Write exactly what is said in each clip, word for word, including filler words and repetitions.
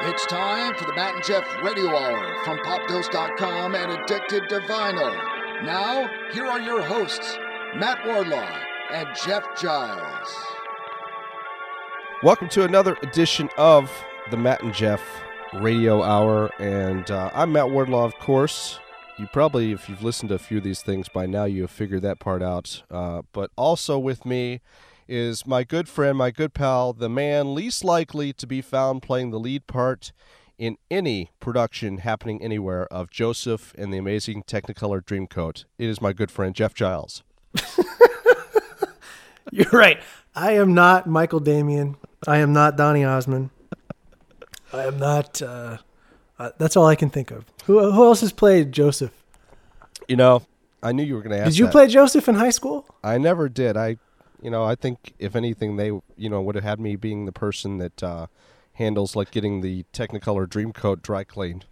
It's time for the Matt and Jeff Radio Hour from pop dose dot com and Addicted to Vinyl. Now, here are your hosts, Matt Wardlaw and Jeff Giles. Welcome to another edition of the Matt and Jeff Radio Hour, and uh, I'm Matt Wardlaw, of course. You probably, if you've listened to a few of these things by now, you have figured that part out. Uh, but also with me is my good friend, my good pal, the man least likely to be found playing the lead part in any production happening anywhere of Joseph and the Amazing Technicolor Dreamcoat. It is my good friend, Jeff Giles. You're right. I am not Michael Damian. I am not Donny Osmond. I am not... Uh, uh, that's all I can think of. Who, who else has played Joseph? You know, I knew you were going to ask Did you that. play Joseph in high school? I never did. I... You know, I think if anything, they, you know, would have had me being the person that uh, handles like getting the Technicolor Dreamcoat dry cleaned.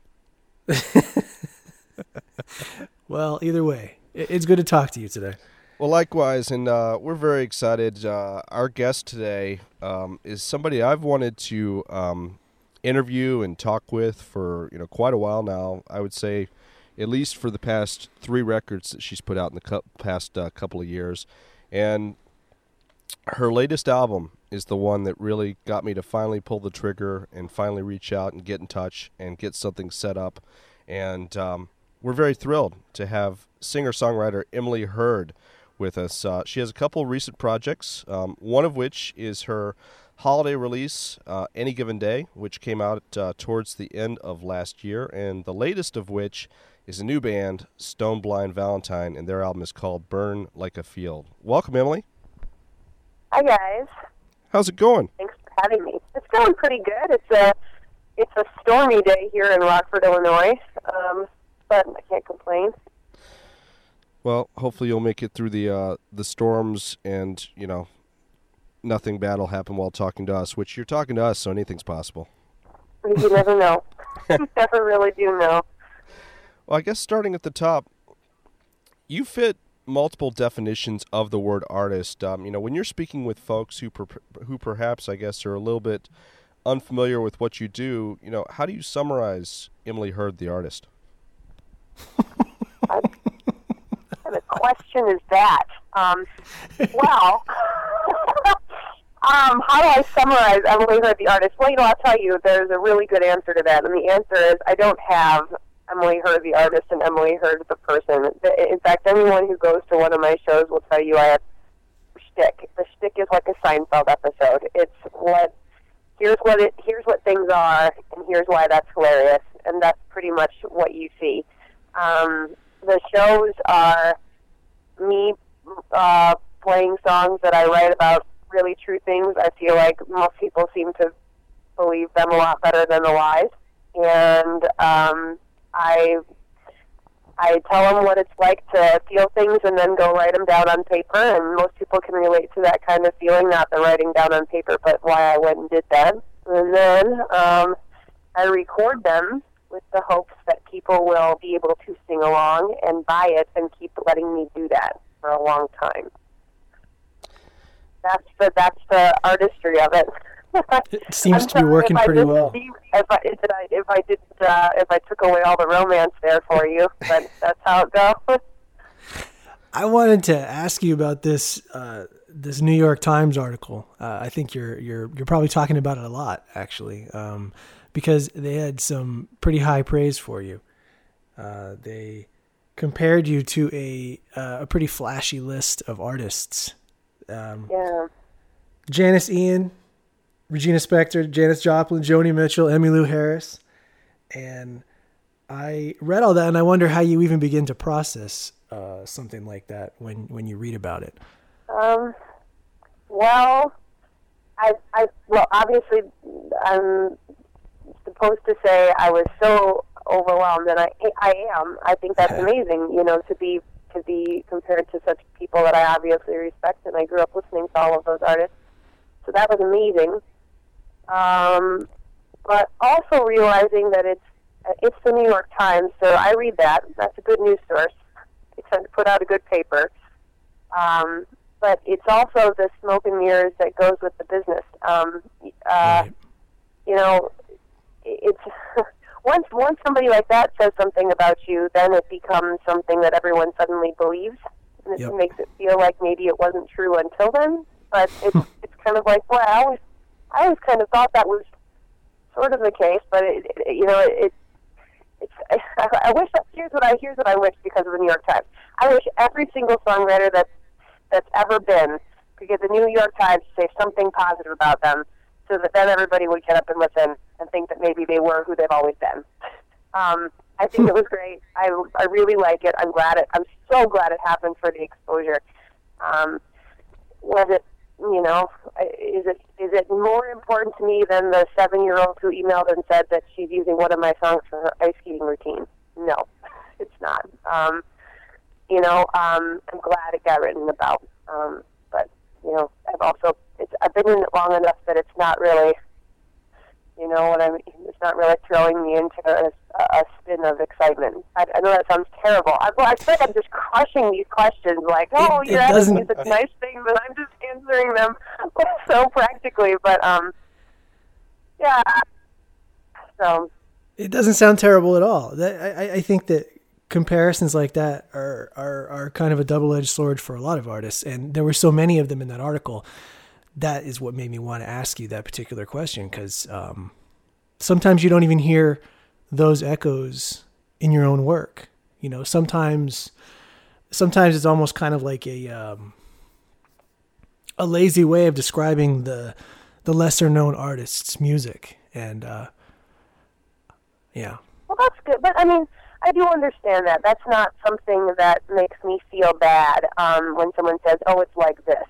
Well, either way, it's good to talk to you today. Well, likewise, and uh, we're very excited. Uh, our guest today um, is somebody I've wanted to um, interview and talk with for, you know, quite a while now. I would say at least for the past three records that she's put out in the cu- past uh, couple of years. And her latest album is the one that really got me to finally pull the trigger and finally reach out and get in touch and get something set up. And um, we're very thrilled to have singer-songwriter Emily Hurd with us. Uh, she has a couple recent projects, um, one of which is her holiday release, uh, Any Given Day, which came out uh, towards the end of last year, and the latest of which is a new band, Stone Blind Valentine, and their album is called Burn Like a Field. Welcome, Emily. Hi guys. How's it going? Thanks for having me. It's going pretty good. It's a it's a stormy day here in Rockford, Illinois, um, but I can't complain. Well, hopefully you'll make it through the uh, the storms, and you know, nothing bad will happen while talking to us. Which you're talking to us, so anything's possible. You never know. You never really do know. Well, I guess starting at the top, you fit multiple definitions of the word artist. Um, you know, when you're speaking with folks who per- who perhaps, I guess, are a little bit unfamiliar with what you do, you know, how do you summarize Emily Hurd, the artist? What kind of question is that? Um, well, um, how do I summarize Emily Hurd, the artist? Well, you know, I'll tell you, there's a really good answer to that, and the answer is I don't have Emily Hurd, the artist, and Emily Hurd, the person. In fact, anyone who goes to one of my shows will tell you I have shtick. The shtick is like a Seinfeld episode. It's what, here's what it, here's what things are, and here's why that's hilarious, and that's pretty much what you see. Um, the shows are me uh, playing songs that I write about really true things. I feel like most people seem to believe them a lot better than the lies, and um, I I tell them what it's like to feel things and then go write them down on paper, and most people can relate to that kind of feeling, not the writing down on paper, but why I went and did that. And then um, I record them with the hopes that people will be able to sing along and buy it and keep letting me do that for a long time. That's the, that's the artistry of it. It seems to be working pretty well. If I, if I, if I did, uh, if I took away all the romance there for you, but that's how it goes. I wanted to ask you about this uh, this New York Times article. Uh, I think you're you're you're probably talking about it a lot, actually, um, because they had some pretty high praise for you. Uh, they compared you to a uh, a pretty flashy list of artists. Um, yeah. Janis Ian, Regina Spektor, Janis Joplin, Joni Mitchell, Emmylou Harris. And I read all that, and I wonder how you even begin to process uh, something like that when, when you read about it. Um, well, I, I, well, obviously, I'm supposed to say I was so overwhelmed, and I, I am. I think that's amazing, you know, to be, to be compared to such people that I obviously respect, and I grew up listening to all of those artists. So that was amazing. Um, but also realizing that it's it's the New York Times, so I read that. That's a good news source. They tend to put out a good paper. Um, but it's also the smoke and mirrors that goes with the business. Um, uh, right. You know, it, once once somebody like that says something about you, then it becomes something that everyone suddenly believes, and it Yep. makes it feel like maybe it wasn't true until then. But it's it's kind of like, well, I always I always kind of thought that was sort of the case, but it, it, you know, it, it it's I, I wish that, here's what I here's what I wish because of the New York Times. I wish every single songwriter that that's ever been could get the New York Times to say something positive about them, so that then everybody would get up and listen and think that maybe they were who they've always been. Um, I think it was great. I, I really like it. I'm glad it. I'm so glad it happened for the exposure. Um, was it, you know, is it is it more important to me than the seven-year-old who emailed and said that she's using one of my songs for her ice skating routine? No, it's not. Um, you know, um, I'm glad it got written about. Um, but you know, I've also it's, I've been in it long enough that it's not really. You know what I mean? It's not really throwing me into a, a spin of excitement. I, I know that sounds terrible. I, well, I feel like I'm just crushing these questions like, oh, It- it you're asking me doesn't- such nice things, and I'm just answering them so practically. But, um, yeah. So, It doesn't sound terrible at all. That, I, I think that comparisons like that are, are, are kind of a double-edged sword for a lot of artists, and there were so many of them in that article. That is what made me want to ask you that particular question, because um, sometimes you don't even hear those echoes in your own work. You know, sometimes, sometimes it's almost kind of like a um, a lazy way of describing the the lesser known artist's music, and uh, yeah. well, that's good. But, I mean, I do understand that. That's not something that makes me feel bad um, when someone says, oh, it's like this.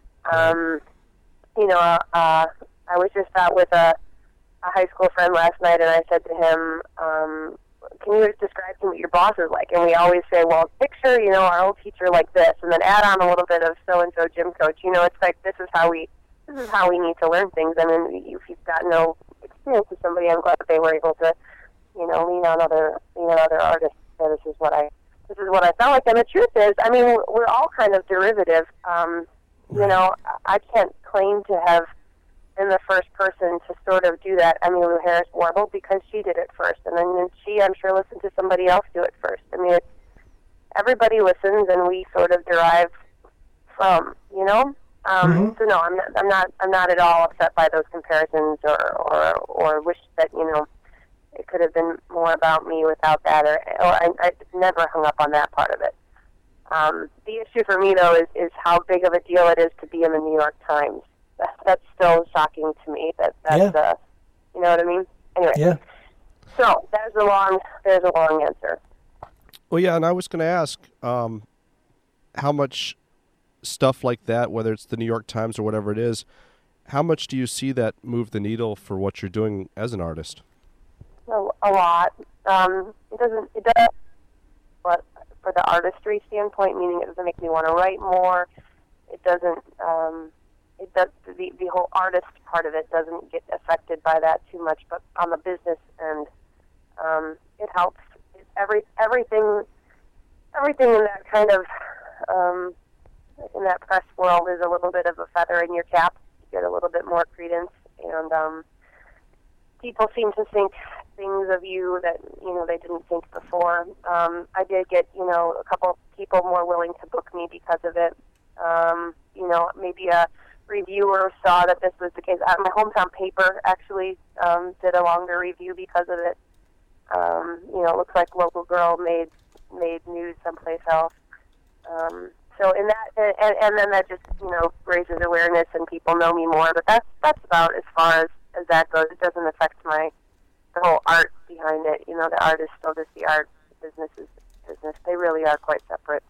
Um, you know, uh, I was just out with a, a high school friend last night, and I said to him, um, can you describe to me what your boss is like? And we always say, well, picture, you know, our old teacher like this, and then add on a little bit of so-and-so gym coach. You know, it's like this is how we this is how we need to learn things. I mean, if you've got no experience with somebody, I'm glad that they were able to, you know, lean on other, lean on other artists. So this is what I, this is what I felt like. And the truth is, I mean, we're all kind of derivative. Um, you know, I can't claim to have been the first person to sort of do that. I mean, Lou Harris Warble, because she did it first, and then she, I'm sure, listened to somebody else do it first. I mean, it's, everybody listens, and we sort of derive from, you know. Um, Mm-hmm. So no, I'm not, I'm not, I'm not at all upset by those comparisons, or, or, or wish that you know it could have been more about me without that, or, or I, I never hung up on that part of it. Um, the issue for me, though, is, is how big of a deal it is to be in the New York Times. That, that's still shocking to me. That that's, Yeah. uh, you know what I mean? Anyway, Yeah. so there's a long, there's a long answer. Well, yeah, and I was going to ask um, how much stuff like that, whether it's the New York Times or whatever it is, how much do you see that move the needle for what you're doing as an artist? A, a lot. Um, it doesn't. It does. But for the artistry standpoint, meaning it doesn't make me want to write more. It doesn't. Um, it does. The the whole artist part of it doesn't get affected by that too much. But on the business end, um, it helps. It, every everything, everything in that kind of um, in that press world is a little bit of a feather in your cap. You get a little bit more credence, and um, people seem to think things of you that you know they didn't think before. Um, I did get you know a couple people more willing to book me because of it. Um, you know, maybe a reviewer saw that this was the case. Uh, my hometown paper actually um, did a longer review because of it. Um, you know, it looks like Local Girl made made news someplace else. Um, so in that, and, and then that just you know raises awareness and people know me more. But that's that's about as far as, as that goes. It doesn't affect my the whole art behind it. You know, the art is still just the art. The business is business. They really are quite separate.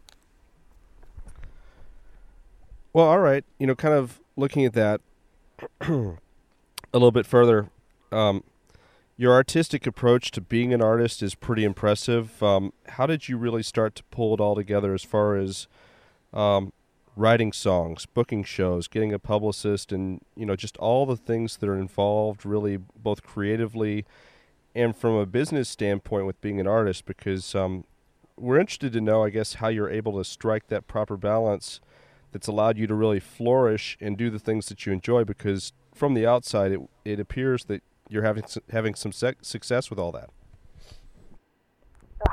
Well, all right. You know, kind of looking at that a little bit further, um, your artistic approach to being an artist is pretty impressive. Um, how did you really start to pull it all together as far as um, writing songs, booking shows, getting a publicist, and, you know, just all the things that are involved really both creatively and from a business standpoint with being an artist? Because um, we're interested to know, I guess, how you're able to strike that proper balance that's allowed you to really flourish and do the things that you enjoy, because from the outside it it appears that you're having having some sec- success with all that.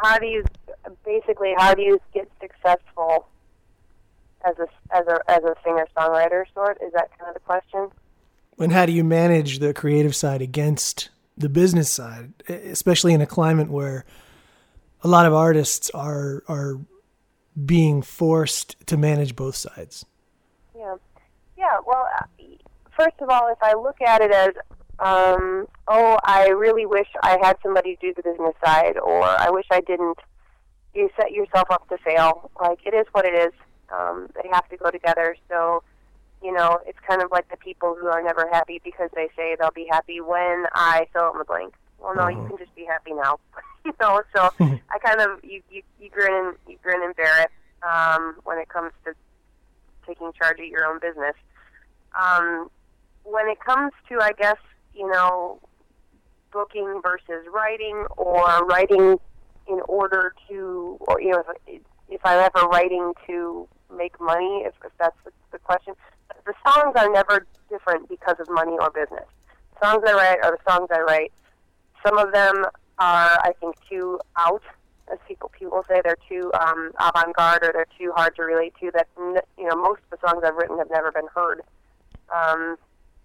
how do you basically how do you get successful as a as a as a singer songwriter? Sort is that kind of the question? And how do you manage the creative side against the business side, especially in a climate where a lot of artists are are being forced to manage both sides? Yeah, yeah. Well, first of all, if I look at it as, um, oh, I really wish I had somebody do the business side, or I wish I didn't, you set yourself up to fail. Like, it is what it is. Um, they have to go together. So, you know, it's kind of like the people who are never happy because they say they'll be happy when I fill in the blank. Well, no, uh-huh. You can just be happy now. You know, so I kind of, you, you, you grin and you grin and bear it um, when it comes to taking charge of your own business. Um, when it comes to, I guess, you know, booking versus writing, or writing in order to, or, you know, if, if I'm ever writing to make money, if, if that's the, the question. The songs are never different because of money or business. The songs I write are the songs I write. Some of them are, I think, too out, as people people say. They're too um, avant-garde, or they're too hard to relate to. That, you know, most of the songs I've written have never been heard. Um,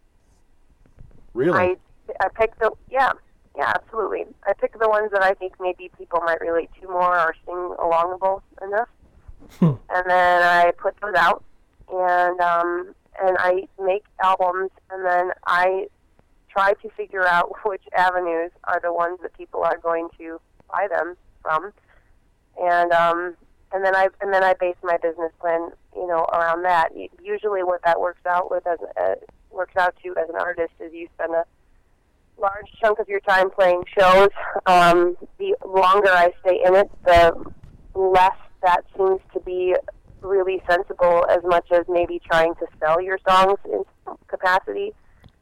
really? I I pick the yeah yeah absolutely. I pick the ones that I think maybe people might relate to more or sing alongable enough, hmm. and then I put those out, and um, and I make albums, and then I try to figure out which avenues are the ones that people are going to buy them from, and um, and then I and then I base my business plan, you know, around that. Usually, what that works out with as uh, works out to as an artist is you spend a large chunk of your time playing shows. Um, the longer I stay in it, the less that seems to be really sensible, as much as maybe trying to sell your songs in some capacity.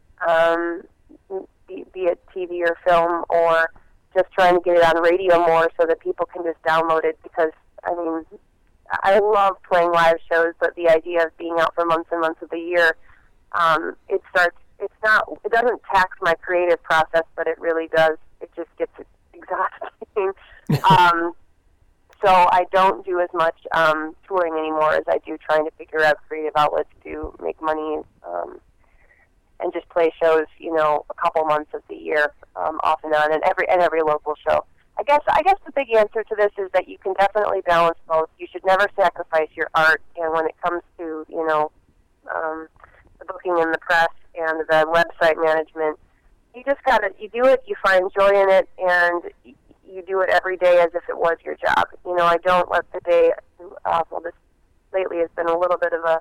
Um, Be, be it T V or film, or just trying to get it on radio more so that people can just download it, because, I mean, I love playing live shows, but the idea of being out for months and months of the year, um, it starts, it's not, it doesn't tax my creative process, but it really does, it just gets exhausting. um, so I don't do as much um, touring anymore as I do trying to figure out creative outlets to make money, um, and just play shows, you know, a couple months of the year, um, off and on, and every and every local show. I guess I guess the big answer to this is that you can definitely balance both. You should never sacrifice your art, and when it comes to, you know, um, the booking and the press and the website management, you just gotta you do it. You find joy in it, and you do it every day as if it was your job. You know, I don't let the day. Uh, well, this lately has been a little bit of a.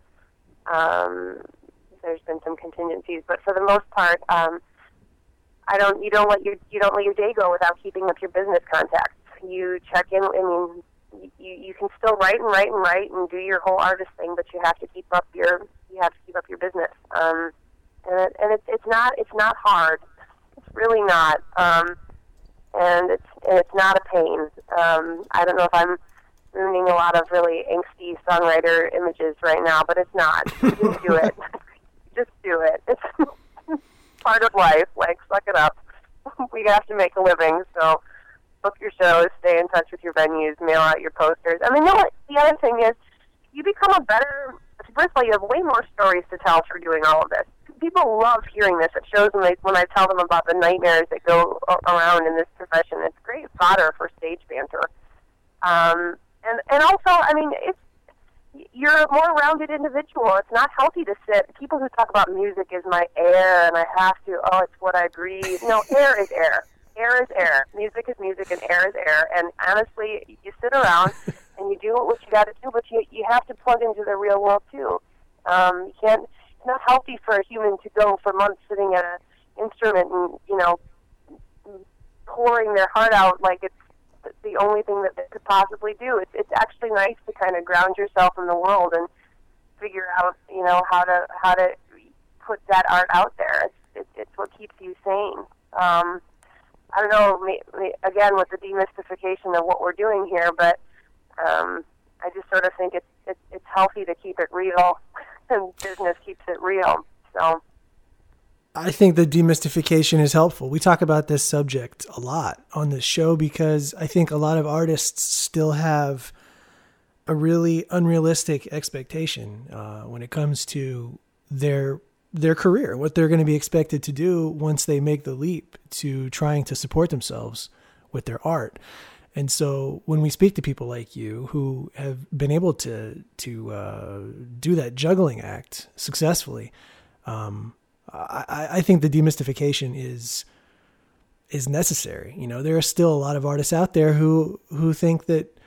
Um, There's been some contingencies, but for the most part, um, I don't. You don't let your you don't let your day go without keeping up your business contacts. You check in. I mean, you you can still write and write and write and do your whole artist thing, but you have to keep up your you have to keep up your business. Um, and it, and it's it's not it's not hard. It's really not. Um, and it's and it's not a pain. Um, I don't know if I'm ruining a lot of really angsty songwriter images right now, but it's not. Just do it. Just do it. It's part of life. Like, suck it up. We have to make a living, so book your shows, stay in touch with your venues, mail out your posters. I mean, you know what? The other thing is, you become a better... First of all, you have way more stories to tell for doing all of this. People love hearing this at shows when, they, when I tell them about the nightmares that go around in this profession. It's great fodder for stage banter. Um, and, and also, I mean, it's you're a more rounded individual. It's not healthy to sit. People who talk about music is my air, and I have to, oh, it's what I breathe. No, air is air. Air is air. Music is music, and air is air. And honestly, you sit around and you do what you got to do, but you you have to plug into the real world too. Um, you can't. It's not healthy for a human to go for months sitting at an instrument and, you know, pouring their heart out like it's the only thing that they could possibly do. It's it's actually nice to kind of ground yourself in the world and figure out, you know, how to how to put that art out there. It's it's, it's what keeps you sane. Um, I don't know, again, with the demystification of what we're doing here, but um, I just sort of think it's, it's it's healthy to keep it real, and business keeps it real. So I think the demystification is helpful. We talk about this subject a lot on this show because I think a lot of artists still have a really unrealistic expectation uh, when it comes to their their career, what they're going to be expected to do once they make the leap to trying to support themselves with their art. And so when we speak to people like you who have been able to to uh, do that juggling act successfully, um, I, I think the demystification is is necessary. You know, there are still a lot of artists out there who who think that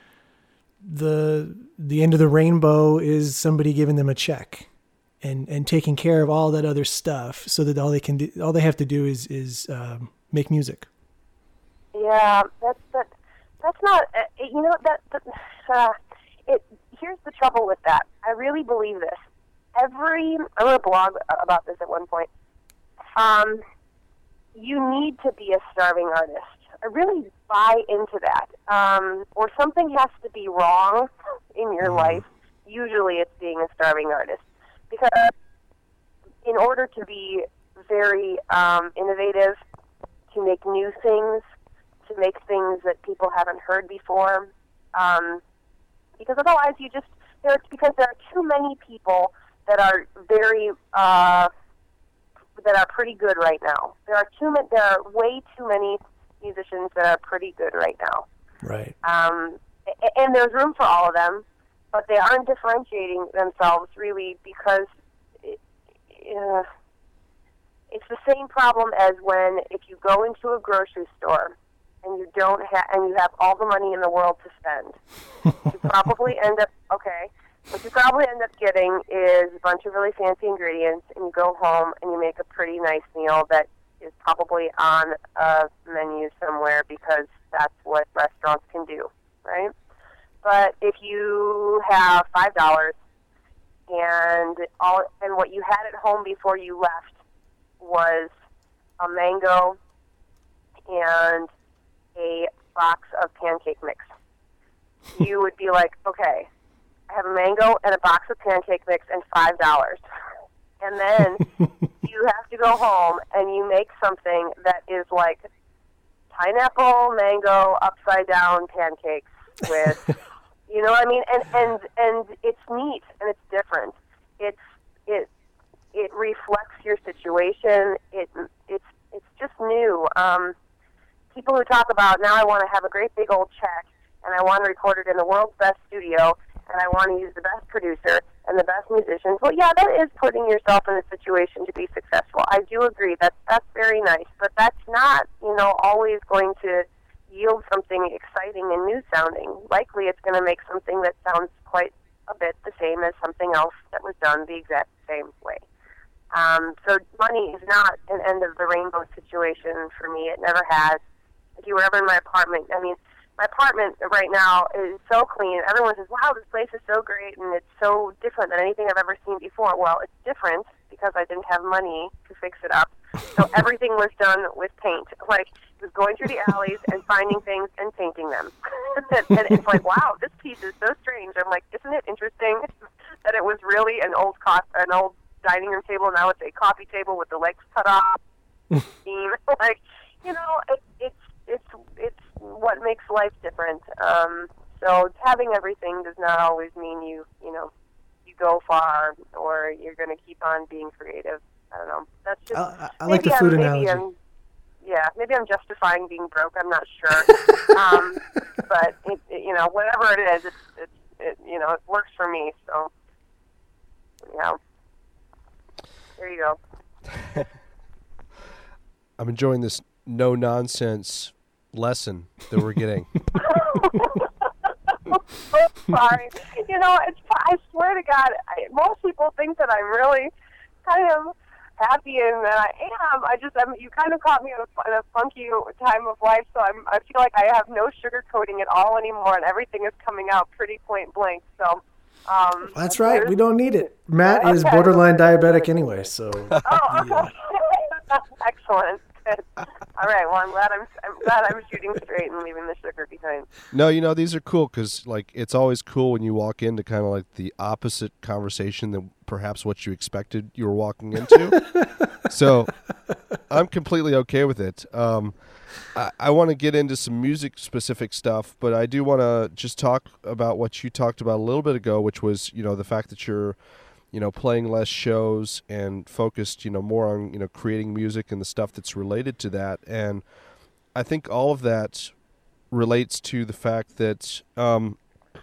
the the end of the rainbow is somebody giving them a check and and taking care of all that other stuff, so that all they can do, all they have to do is is um, make music. Yeah, that's that. That's not. Uh, you know that. that uh, it. Here's the trouble with that. I really believe this. Every I wrote a blog about this at one point. Um, you need to be a starving artist. I really buy into that. Um, or something has to be wrong in your life. Usually, it's being a starving artist, because in order to be very um, innovative, to make new things, to make things that people haven't heard before, um, because otherwise you just there. Because there are too many people that are very uh, that are pretty good right now. There are too many. There are way too many musicians that are pretty good right now. Right. Um, and there's room for all of them, but they aren't differentiating themselves really because it, uh, it's the same problem as when if you go into a grocery store and you don't have and you have all the money in the world to spend, you probably end up okay. What you probably end up getting is a bunch of really fancy ingredients, and you go home and you make a pretty nice meal that is probably on a menu somewhere because that's what restaurants can do, right? But if you have five dollars and all and what you had at home before you left was a mango and a box of pancake mix, you would be like, okay, I have a mango and a box of pancake mix and five dollars. And then you have to go home and you make something that is like pineapple, mango, upside down pancakes with, you know what I mean? And, and, and it's neat and it's different. It's, it, it reflects your situation. It, it's, it's just new. Um, people who talk about, now I want to have a great big old check and I want to record it in the world's best studio and I want to use the best producer and the best musicians. Well, yeah, that is putting yourself in a situation to be successful. I do agree. That's, that's very nice. But that's not, you know, always going to yield something exciting and new-sounding. Likely it's going to make something that sounds quite a bit the same as something else that was done the exact same way. Um, so money is not an end-of-the-rainbow situation for me. It never has. If you were ever in my apartment, I mean, my apartment right now is so clean. Everyone says, wow, this place is so great, and it's so different than anything I've ever seen before. Well, it's different because I didn't have money to fix it up. So everything was done with paint. Like, it was going through the alleys and finding things and painting them. And it's like, wow, this piece is so strange. I'm like, isn't it interesting that it was really an old co- an old dining room table, now it's a coffee table with the legs cut off? Steam. Like, you know, it, it's it's it's what makes life different. Um, so having everything does not always mean you, you know, you go far or you're going to keep on being creative. I don't know. That's just. I, I like the food I'm, analogy. maybe I'm, yeah, maybe I'm justifying being broke. I'm not sure. um, but it, it, you know, whatever it is, it's, it's it, you know, it works for me. So, yeah. There you go. I'm enjoying this no nonsense lesson that we're getting. Sorry. You know, it's, I swear to God, I, most people think that I'm really kind of happy and that I am. I just, I'm, you kind of caught me in a, in a funky time of life, so I'm, I feel like I have no sugarcoating at all anymore, and everything is coming out pretty point blank. So, um, that's right. We don't need it. Matt okay. is borderline diabetic anyway, so. Oh, okay. Yeah. Excellent. Good. All right. Well, I'm glad I'm I'm glad I'm shooting straight and leaving the sugar behind. Right. No, you know, these are cool because, like, it's always cool when you walk into kind of like the opposite conversation than perhaps what you expected you were walking into. So I'm completely okay with it. Um, I, I want to get into some music-specific stuff, but I do want to just talk about what you talked about a little bit ago, which was, you know, the fact that you're, you know, playing less shows and focused, you know, more on, you know, creating music and the stuff that's related to that. And I think all of that relates to the fact that um,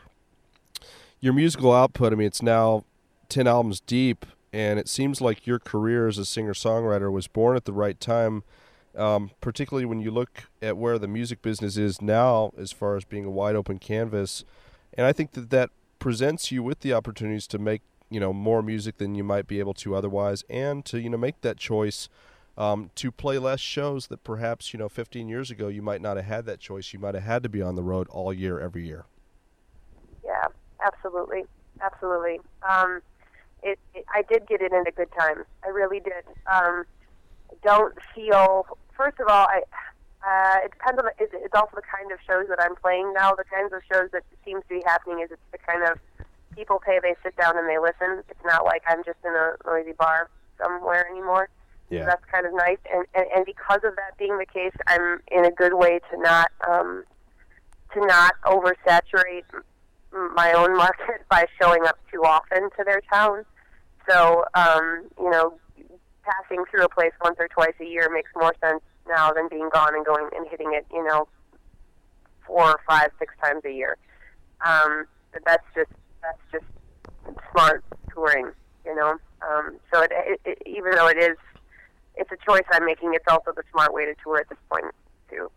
your musical output, I mean, it's now ten albums deep, and it seems like your career as a singer-songwriter was born at the right time, um, particularly when you look at where the music business is now as far as being a wide-open canvas. And I think that that presents you with the opportunities to make, you know, more music than you might be able to otherwise, and to, you know, make that choice Um, to play less shows that perhaps, you know, fifteen years ago you might not have had that choice. You might have had to be on the road all year, every year. Yeah, absolutely. Absolutely. Um, it, it, I did get it in a good time. I really did. Um, don't feel, first of all, I, uh, it depends on, the, it, it's also the kind of shows that I'm playing now. The kinds of shows that seems to be happening is it's the kind of people pay, they sit down and they listen. It's not like I'm just in a noisy bar somewhere anymore. Yeah. So that's kind of nice, and, and and because of that being the case, I'm in a good way to not um, to not oversaturate my own market by showing up too often to their town. So um, you know, passing through a place once or twice a year makes more sense now than being gone and going and hitting it, you know, four or five, six times a year. Um, but that's just that's just smart touring, you know. Um, so it, it, it, even though it is. It's a choice I'm making. It's also the smart way to tour at this point, too.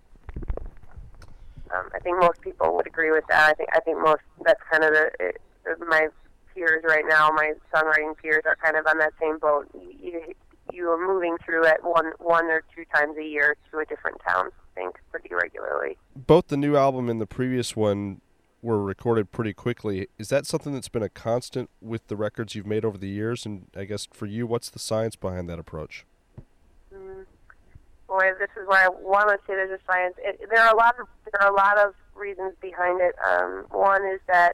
Um, I think most people would agree with that. I think I think most that's kind of the it, my peers right now. My songwriting peers are kind of on that same boat. You, you are moving through it one one or two times a year to a different town. I think pretty regularly. Both the new album and the previous one were recorded pretty quickly. Is that something that's been a constant with the records you've made over the years? And I guess for you, what's the science behind that approach? Boy, this is where I want to say there's a science. It, there are a lot of there are a lot of reasons behind it. Um, one is that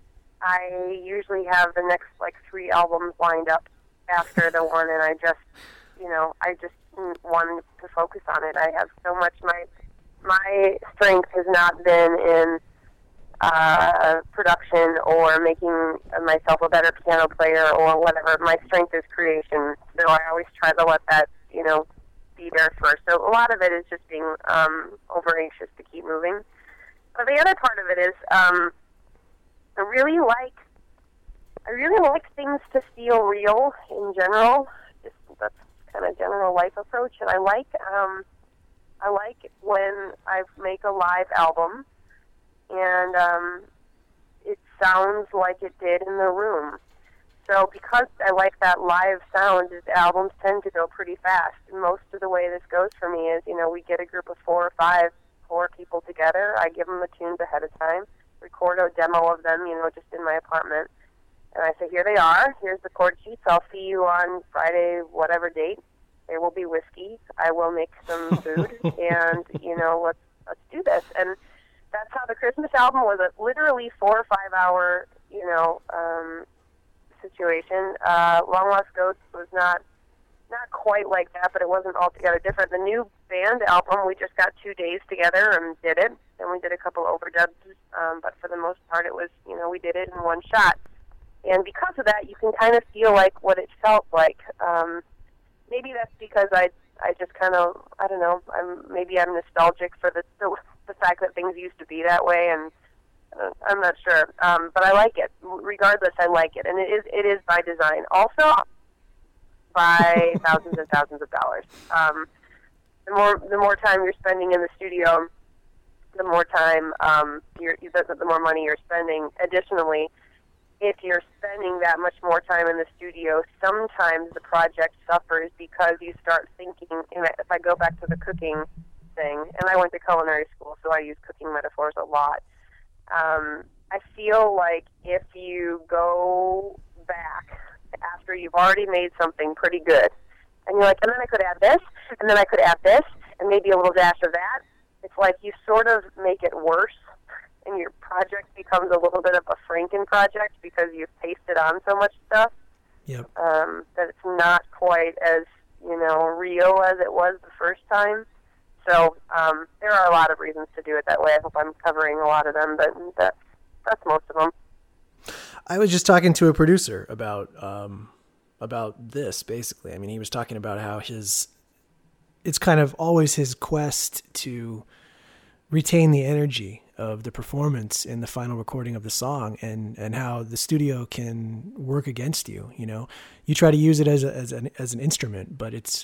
I usually have the next like three albums lined up after the one, and I just, you know, I just wanted to focus on it. I have so much. My my strength has not been in uh, production or making myself a better piano player or whatever. My strength is creation. So I always try to let that, you know, be there first. So a lot of it is just being um, over anxious to keep moving. But the other part of it is um, I really like I really like things to feel real in general. Just that's kind of general life approach. And I like um, I like when I make a live album and um, it sounds like it did in the room. So because I like that live sound, the albums tend to go pretty fast. And most of the way this goes for me is, you know, we get a group of four or five, four people together. I give them the tunes ahead of time, record a demo of them, you know, just in my apartment. And I say, here they are. Here's the chord sheets. I'll see you on Friday, whatever date. There will be whiskey. I will make some food. And, you know, let's let's do this. And that's how the Christmas album was, a literally four or five hour, you know, um, situation. Uh, Long Lost Ghost was not not quite like that, but it wasn't altogether different. The new band album, we just got two days together and did it. Then we did a couple overdubs, um, but for the most part, it was, you know, we did it in one shot. And because of that, you can kind of feel like what it felt like. Um, maybe that's because I I just kind of, I don't know, I'm maybe I'm nostalgic for the, the the fact that things used to be that way, and uh, I'm not sure. Um, but I like it. Regardless, I like it. And it is it is by design. Also by thousands and thousands of dollars. Um, the more the more time you're spending in the studio, the more time um, you're, the, the more money you're spending. Additionally, if you're spending that much more time in the studio, sometimes the project suffers because you start thinking, and if I go back to the cooking thing, and I went to culinary school, so I use cooking metaphors a lot, um, I feel like if you go back after you've already made something pretty good, and you're like, and then I could add this, and then I could add this, and maybe a little dash of that, it's like you sort of make it worse and your project becomes a little bit of a Franken project because you've pasted on so much stuff. Yep. Um, that it's not quite as, you know, real as it was the first time. So um, there are a lot of reasons to do it that way. I hope I'm covering a lot of them, but that's, that's most of them. I was just talking to a producer about um, about this, basically. I mean, he was talking about how his it's kind of always his quest to retain the energy of the performance in the final recording of the song, and, and how the studio can work against you. You know, you try to use it as a, as an as an instrument, but it's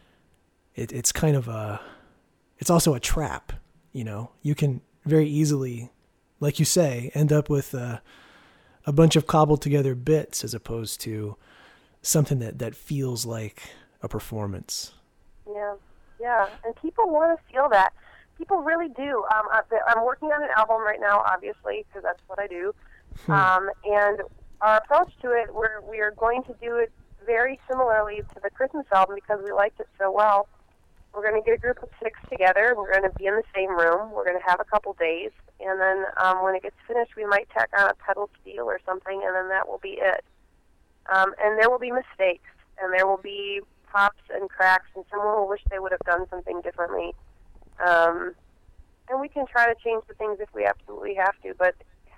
it, it's kind of a it's also a trap. You know, you can very easily, like you say, end up with a, a bunch of cobbled together bits as opposed to something that, that feels like a performance. Yeah, yeah, and people want to feel that. People really do. Um, I'm working on an album right now, obviously, because that's what I do. Hmm. Um, and our approach to it, we're we are going to do it very similarly to the Christmas album because we liked it so well. We're going to get a group of six together. We're going to be in the same room. We're going to have a couple days. And then um, when it gets finished, we might tack on a pedal steel or something, and then that will be it. Um, and there will be mistakes, and there will be pops and cracks, and someone will wish they would have done something differently. Um, and we can try to change the things if we absolutely have to, but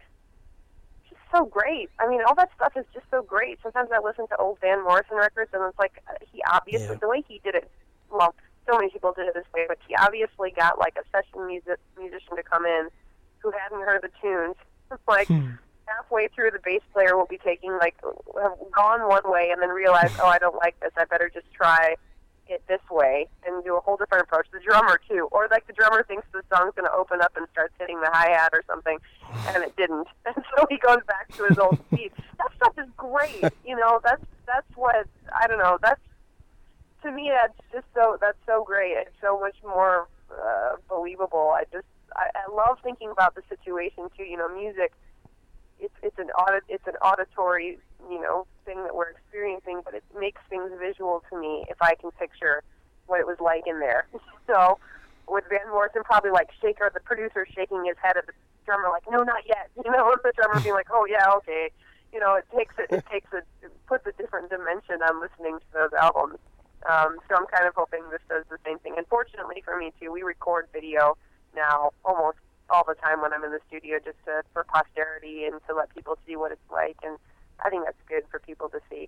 it's just so great. I mean, all that stuff is just so great. Sometimes I listen to old Van Morrison records, and it's like, he obviously, Yeah. the way he did it, well, so many people did it this way, but he obviously got, like, a session music, musician to come in who hadn't heard the tunes. Like, Hmm. halfway through, the bass player will be taking, like, have gone one way and then realize, oh, I don't like this, I better just try it this way and do a whole different approach. The drummer, too. Or, like, the drummer thinks the song's going to open up and starts hitting the hi-hat or something, and it didn't. And so he goes back to his old speed. That stuff is great. You know, that's that's what, I don't know, that's, to me, that's just so, that's so great. It's so much more uh, believable. I just, I, I love thinking about the situation, too. You know, music, it's it's an audit, it's an auditory, you know, thing that we're experiencing, but it makes things visual to me if I can picture what it was like in there. So with Van Morrison probably like shaker, the producer shaking his head at the drummer like, no, not yet. You know, and the drummer being like, oh yeah, okay. You know, it takes it, it takes a, it puts a different dimension on listening to those albums. Um, so I'm kind of hoping this does the same thing. And fortunately for me too, we record video now almost all the time when I'm in the studio, just to, for posterity and to let people see what it's like, and I think that's good for people to see.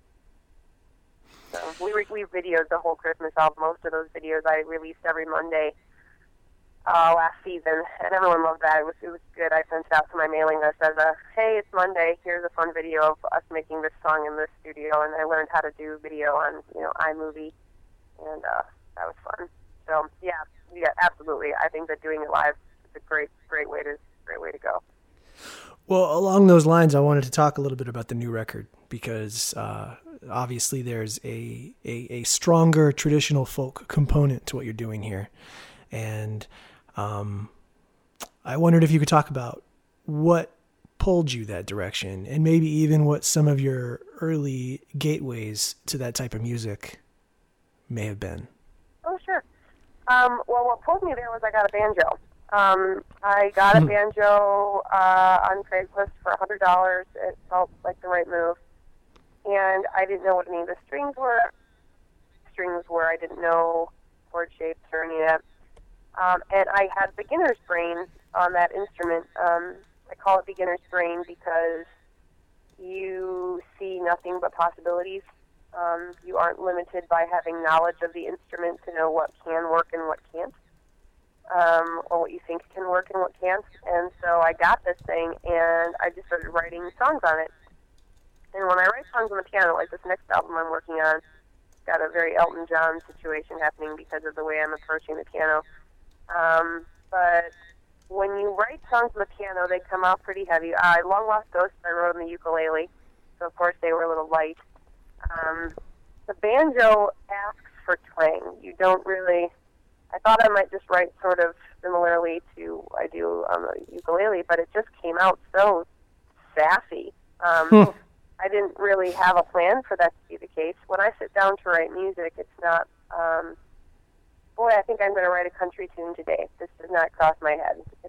So we re- we videoed the whole Christmas album. Most of those videos I released every Monday uh, last season, and everyone loved that. It was it was good. I sent it out to my mailing list as a, hey, it's Monday. Here's a fun video of us making this song in this studio, and I learned how to do video on you know iMovie, and uh, that was fun. So yeah, yeah, absolutely. I think that doing it live is a great great way to great way to go. Well, along those lines, I wanted to talk a little bit about the new record because uh, obviously there's a, a a stronger traditional folk component to what you're doing here. And um, I wondered if you could talk about what pulled you that direction and maybe even what some of your early gateways to that type of music may have been. Oh, sure. Um, well, what pulled me there was I got a banjo. Um, I got a banjo uh, on Craigslist for one hundred dollars. It felt like the right move. And I didn't know what any of the strings were. Strings were, I didn't know chord shapes or any of that. Um, and I had beginner's brain on that instrument. Um, I call it beginner's brain because you see nothing but possibilities. Um, you aren't limited by having knowledge of the instrument to know what can work and what can't. Um, or what you think can work and what can't. And so I got this thing, and I just started writing songs on it. And when I write songs on the piano, like this next album I'm working on, got a very Elton John situation happening because of the way I'm approaching the piano. Um, but when you write songs on the piano, they come out pretty heavy. Uh, Long Lost Ghosts I wrote on the ukulele, so of course they were a little light. Um, the banjo asks for twang. You don't really... I thought I might just write sort of similarly to I do on the ukulele, but it just came out so sassy. Um, Hmm. I didn't really have a plan for that to be the case. When I sit down to write music, it's not, um, boy, I think I'm going to write a country tune today. This does not cross my head. If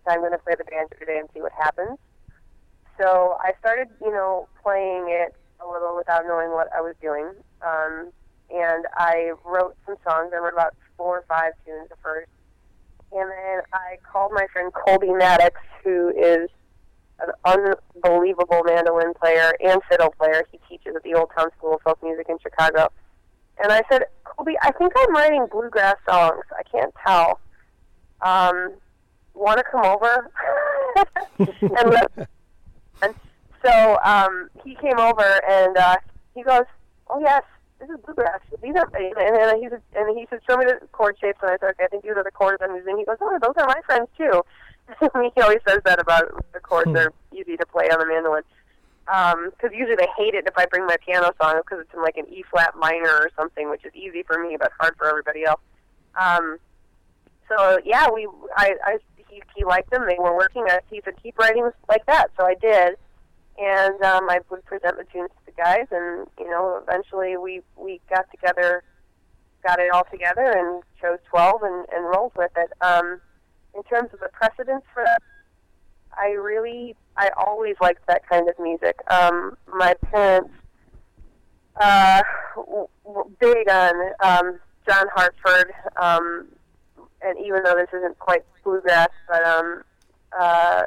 I'm going to play the banjo today and see what happens. So I started, you know, playing it a little without knowing what I was doing. Um, and I wrote some songs. I wrote about four or five tunes at first. And then I called my friend Colby Maddox, who is an unbelievable mandolin player and fiddle player. He teaches at the Old Town School of Folk Music in Chicago. And I said, Colby, I think I'm writing bluegrass songs. I can't tell. Um, want to come over? and, let, and so um, he came over, and uh, he goes, oh, yes, this is bluegrass. These are, and, and, he said, and he said, show me the chord shapes. And I said, okay, I think these are the chords I'm using. He goes, oh, those are my friends, too. He always says that about the chords. They're easy to play on the mandolin. Because um, usually they hate it if I bring my piano song because it's in like an E-flat minor or something, which is easy for me but hard for everybody else. Um, so yeah, we I, I he, he liked them. They were working. I, he said keep writing like that. So I did, and um, I would present the tunes to the guys, and you know eventually we we got together, got it all together, and chose twelve and, and rolled with it. Um, in terms of the precedence for that, I really, I always liked that kind of music. Um, my parents, uh, w- w- big on um, John Hartford, um, and even though this isn't quite bluegrass, but, um, uh,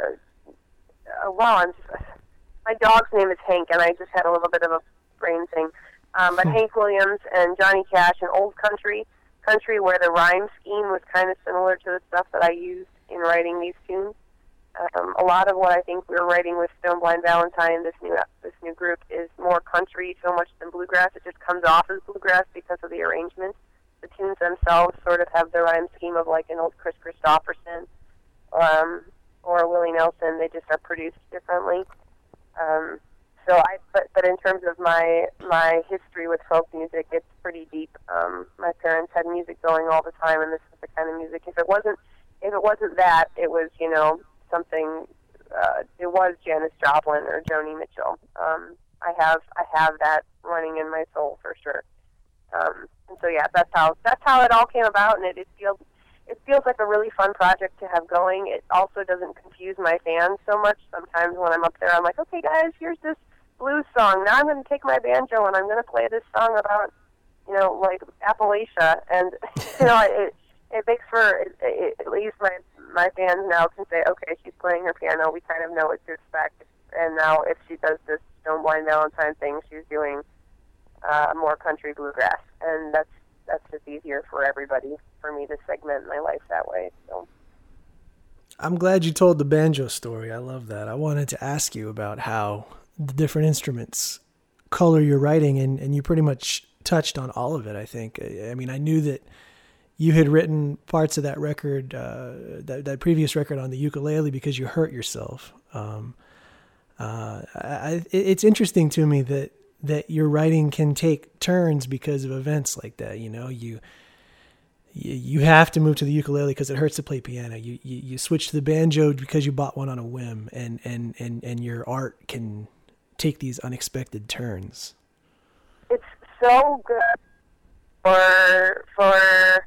uh, wow, I'm just, my dog's name is Hank, and I just had a little bit of a brain thing. Um, but Hank Williams and Johnny Cash and old country, country where the rhyme scheme was kind of similar to the stuff that I used in writing these tunes. Um, a lot of what I think we're writing with Stone Blind Valentine, this new this new group, is more country so much than bluegrass. It just comes off as bluegrass because of the arrangement. The tunes themselves sort of have the rhyme scheme of like an old Chris Christopherson um, or Willie Nelson. They just are produced differently. Um, so I, but, but in terms of my my history with folk music, it's pretty deep. Um, my parents had music going all the time, and this is the kind of music. If it wasn't if it wasn't that, it was you know. something, uh, it was Janis Joplin or Joni Mitchell. Um, I have I have that running in my soul for sure. Um, and so yeah, that's how that's how it all came about, and it, it feels it feels like a really fun project to have going. It also doesn't confuse my fans so much. Sometimes when I'm up there, I'm like, okay guys, here's this blues song. Now I'm going to take my banjo and I'm going to play this song about, you know, like Appalachia, and you know, it it makes for it, it, at least my my fans now can say, okay, she's playing her piano. We kind of know what to expect. And now if she does this Stone Blind Valentine thing, she's doing uh, more country bluegrass. And that's that's just easier for everybody, for me to segment my life that way. So I'm glad you told the banjo story. I love that. I wanted to ask you about how the different instruments color your writing, and, and you pretty much touched on all of it, I think. I mean, I knew that you had written parts of that record, uh, that, that previous record on the ukulele because you hurt yourself. Um, uh, I, it's interesting to me that, that your writing can take turns because of events like that. You know, you, you, you have to move to the ukulele because it hurts to play piano. You, you, you switch to the banjo because you bought one on a whim, and, and, and, and your art can take these unexpected turns. It's so good for, for,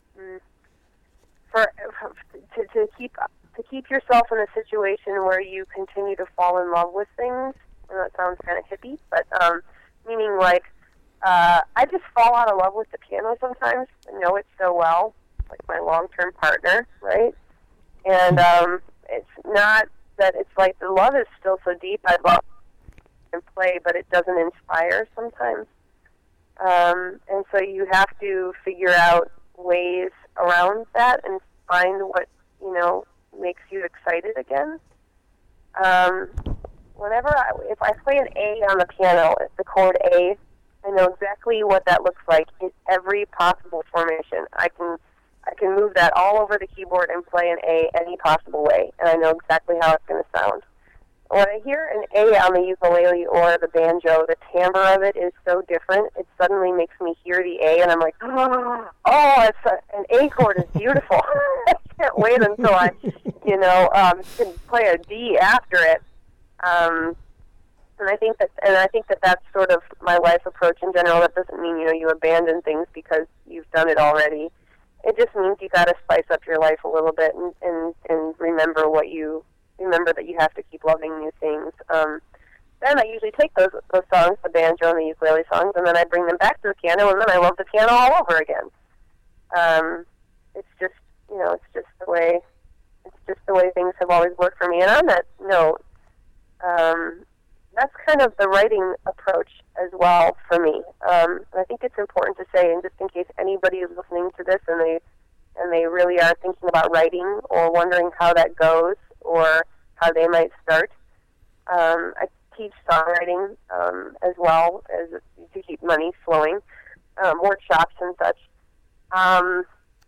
For, to, to keep to keep yourself in a situation where you continue to fall in love with things. I know that sounds kind of hippie, but um, meaning like uh, I just fall out of love with the piano sometimes. I know it so well, like my long-term partner, right? And um, it's not that it's like the love is still so deep. I love and play, but it doesn't inspire sometimes. Um, and so you have to figure out ways around that and find what, you know, makes you excited again. Um, whenever I, if I play an A on the piano, the chord A, I know exactly what that looks like in every possible formation. I can I can move that all over the keyboard and play an A any possible way, and I know exactly how it's going to sound. When I hear an A on the ukulele or the banjo, the timbre of it is so different. It suddenly makes me hear the A, and I'm like, oh, it's a, an A chord is beautiful. I can't wait until I, you know, um, can play a D after it. Um, and I think that, and I think that that's sort of my life approach in general. That doesn't mean, you know, you abandon things because you've done it already. It just means you got to spice up your life a little bit and, and, and remember remember what you remember that you have to keep loving new things. Um, then I usually take those those songs, the banjo and the ukulele songs, and then I bring them back to the piano, and then I love the piano all over again. Um, it's just, you know, it's just the way, it's just the way things have always worked for me. And on that note, um, that's kind of the writing approach as well for me. Um, and I think it's important to say, and just in case anybody is listening to this and they and they really are thinking about writing or wondering how that goes or how they might start, um, I teach songwriting um, as well as to keep money flowing, um, workshops and such. Um,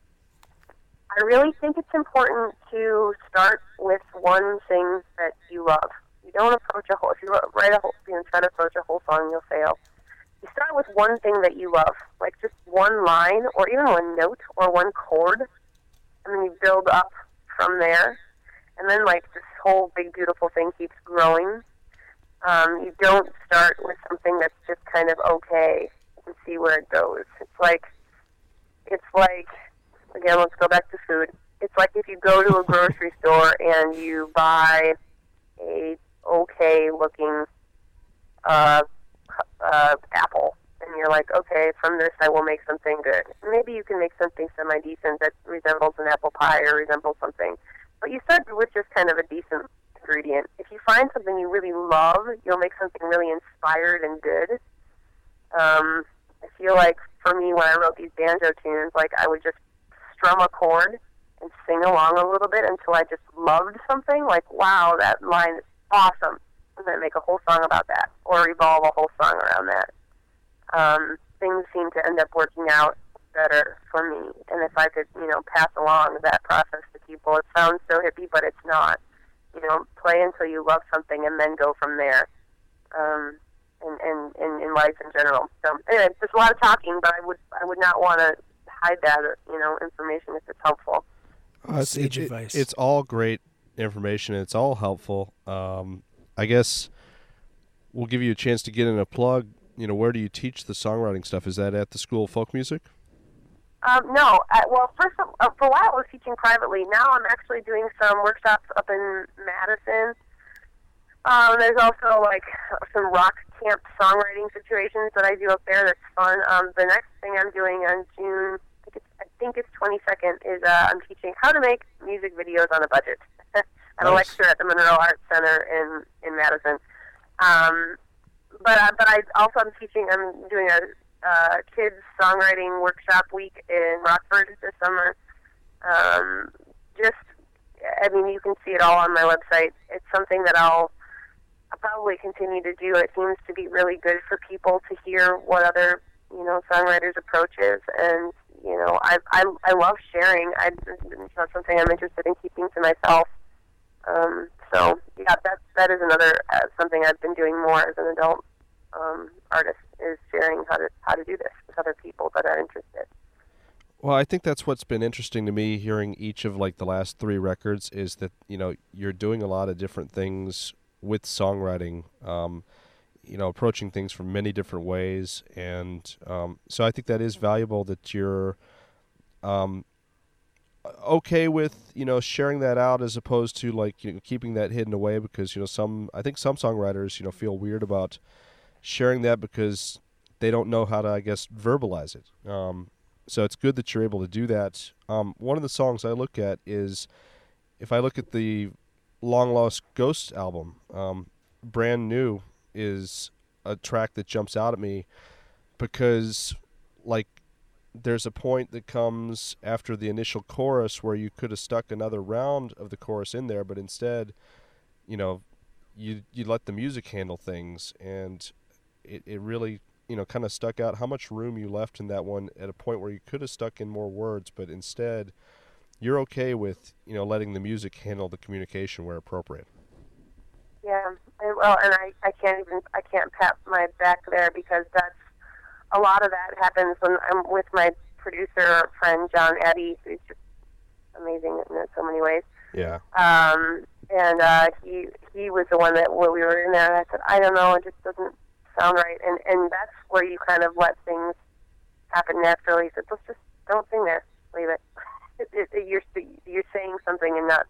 I really think it's important to start with one thing that you love. You don't approach a whole, if you write a whole, you know, try to approach a whole song, you'll fail. You start with one thing that you love, like just one line or even one note or one chord, and then you build up from there. And then, like, this whole big, beautiful thing keeps growing. Um, you don't start with something that's just kind of okay and see where it goes. It's like, it's like, again, let's go back to food. It's like if you go to a grocery store and you buy a okay-looking uh, uh, apple, and you're like, okay, from this I will make something good. Maybe you can make something semi-decent that resembles an apple pie or resembles something. But you start with just kind of a decent ingredient. If you find something you really love, you'll make something really inspired and good. Um, I feel like for me, when I wrote these banjo tunes, like I would just strum a chord and sing along a little bit until I just loved something. Like, wow, that line is awesome. And then make a whole song about that, or revolve a whole song around that. Um, things seem to end up working out better for me. And if I could, you know, pass along that process to people, it sounds so hippie, but it's not. You know, play until you love something and then go from there. Um, in, in, in, in life in general. So anyway, there's a lot of talking, but I would I would not want to hide that, you know, information if it's helpful. Uh, it's, Sage it, advice. It, it's all great information. It's all helpful. Um, I guess we'll give you a chance to get in a plug. You know, where do you teach the songwriting stuff? Is that at the School of Folk Music? Um, no. Uh, well, first, uh, for a while I was teaching privately. Now I'm actually doing some workshops up in Madison. Um, there's also, like, some rock camp songwriting situations that I do up there that's fun. Um, the next thing I'm doing on June, I think it's, I think it's twenty-second, is uh, I'm teaching how to make music videos on a budget at nice. a lecture at the Monroe Arts Center in, in Madison. Um, but uh, but I also I'm teaching, I'm doing a uh, kids songwriting workshop week in Rockford this summer. Um, just, I mean, you can see it all on my website. It's something that I'll I'll probably continue to do. It seems to be really good for people to hear what other, you know, songwriters' approach is. And, you know, I I, I love sharing. I, it's not something I'm interested in keeping to myself. Um, so, yeah, that, that is another uh, something I've been doing more as an adult um, artist, is sharing how to how to do this with other people that are interested. Well, I think that's what's been interesting to me hearing each of, like, the last three records is that, you know, you're doing a lot of different things with songwriting, um, you know, approaching things from many different ways. And um, so I think that is valuable that you're um, okay with, you know, sharing that out as opposed to, like, you know, keeping that hidden away, because, you know, some, I think some songwriters, you know, feel weird about sharing that because they don't know how to, I guess, verbalize it. Um, so it's good that you're able to do that. Um, one of the songs I look at is, if I look at the Long Lost Ghosts album, um, Brand New is a track that jumps out at me because, like, there's a point that comes after the initial chorus where you could have stuck another round of the chorus in there, but instead, you know, you you let the music handle things, and it, it really, you know, kind of stuck out how much room you left in that one at a point where you could have stuck in more words, but instead you're okay with, you know, letting the music handle the communication where appropriate. Yeah, and, well, and I, I can't even, I can't pat my back there, because that's, a lot of that happens when I'm with my producer friend, John Eddy, who's just amazing in so many ways. Yeah. Um, and uh, he he was the one that, when we were in there, and I said, I don't know, it just doesn't sound right. And, and that's where you kind of let things happen naturally. He said, let's just, don't sing there, leave it. It, it, you're you're saying something and not saying something.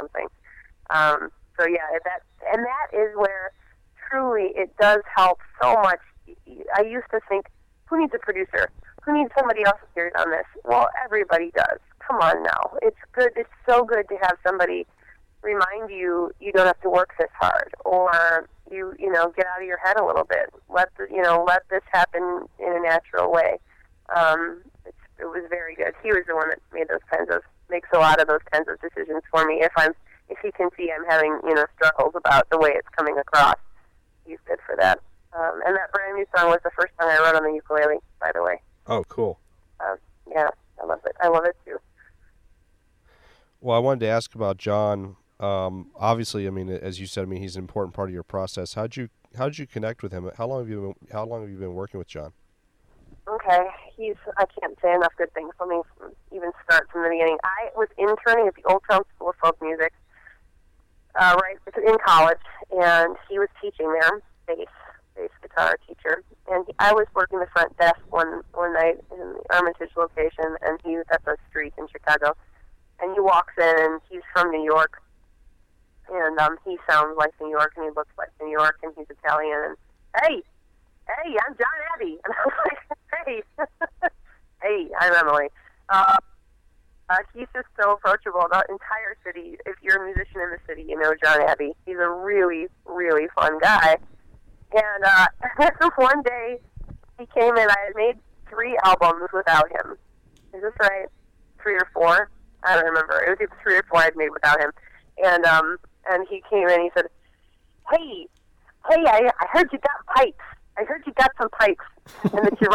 something. Um, so yeah, that and that is where truly it does help so much. I used to think, who needs a producer? Who needs somebody else's ears on this? Well, everybody does. Come on now. It's good. It's so good to have somebody remind you you don't have to work this hard, or you you know get out of your head a little bit. Let the, you know let this happen in a natural way. Um, it's, it was very good. He was the one that made those kinds of makes a lot of those kinds of decisions for me. If I'm if he can see I'm having you know struggles about the way it's coming across, he's good for that. Um, and that brand new song was the first song I wrote on the ukulele, by the way. Oh, cool. Um, yeah, I love it. I love it too. Well, I wanted to ask about John. Um, obviously, I mean, as you said, I mean, he's an important part of your process. How'd you how'd you connect with him? How long have you been, how long have you been working with John? Okay, he's I can't say enough good things. Let me even start from the beginning. I was interning at the Old Town School of Folk Music, uh, right in college, and he was teaching there, bass bass guitar teacher, and he, I was working the front desk one one night in the Armitage location, and he was at the street in Chicago, and he walks in, and he's from New York. And um, he sounds like New York, and he looks like New York, and he's Italian. And hey, hey, I'm John Abbey. And I was like, hey, hey, I'm Emily. Uh, uh, he's just so approachable. The entire city, if you're a musician in the city, you know John Abbey. He's a really, really fun guy. And uh, one day, he came in. I had made three albums without him. Is this right? Three or four? I don't remember. It was either three or four I'd made without him. And um, and he came in and he said, hey, hey, I, I heard you got pipes. I heard you got some pipes and that you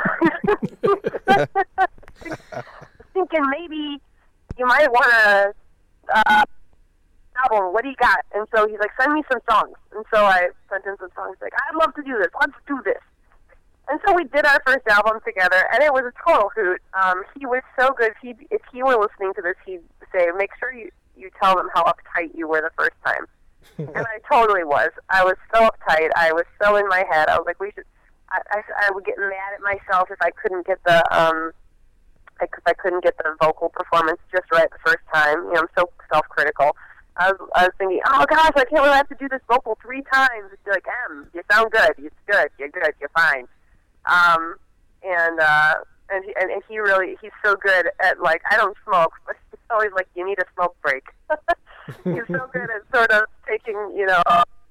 write songs. Thinking maybe you might want to uh, album. What do you got? And so he's like, send me some songs. And so I sent him some songs. He's like, I'd love to do this. Let's do this. And so we did our first album together, and it was a total hoot. Um, he was so good. He, if he were listening to this, he'd say, make sure you you tell them how uptight you were the first time. And I totally was. I was so uptight. I was so in my head. I was like, we should, I, I, I would get mad at myself if I couldn't get the, um, if I couldn't get the vocal performance just right the first time. You know, I'm so self-critical. I was, I was thinking, oh gosh, I can't believe I have to do this vocal three times. It's like, Em, you sound good. It's good. You're good. You're fine. Um, and, uh, and he, and, and he really, he's so good at, like, I don't smoke, but he's always like, you need a smoke break. He's so good at sort of taking, you know,